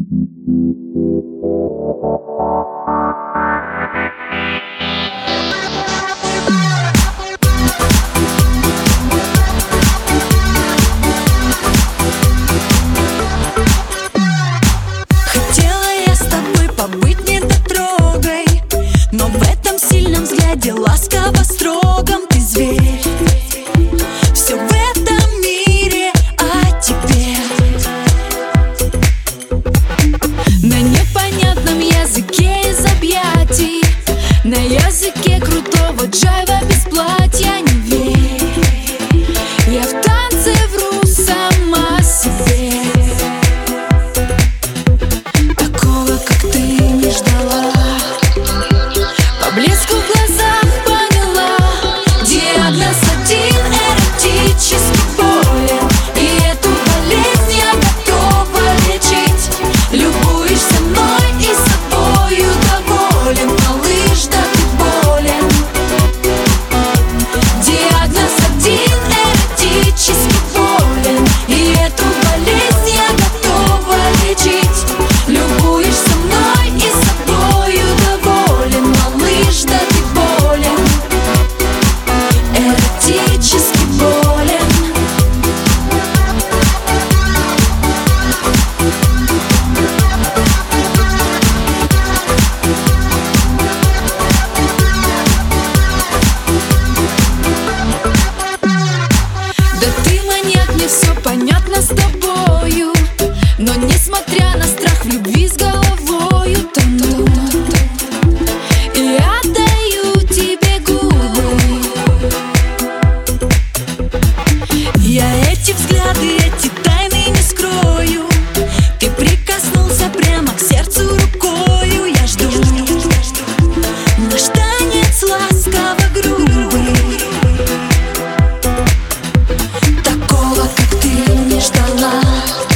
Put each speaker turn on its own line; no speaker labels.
Но в этом сильном взгляде ласково строгом ты зверь. Все в этом мире о тебе. На непонятном языке из объятий, на языке крутого джайва.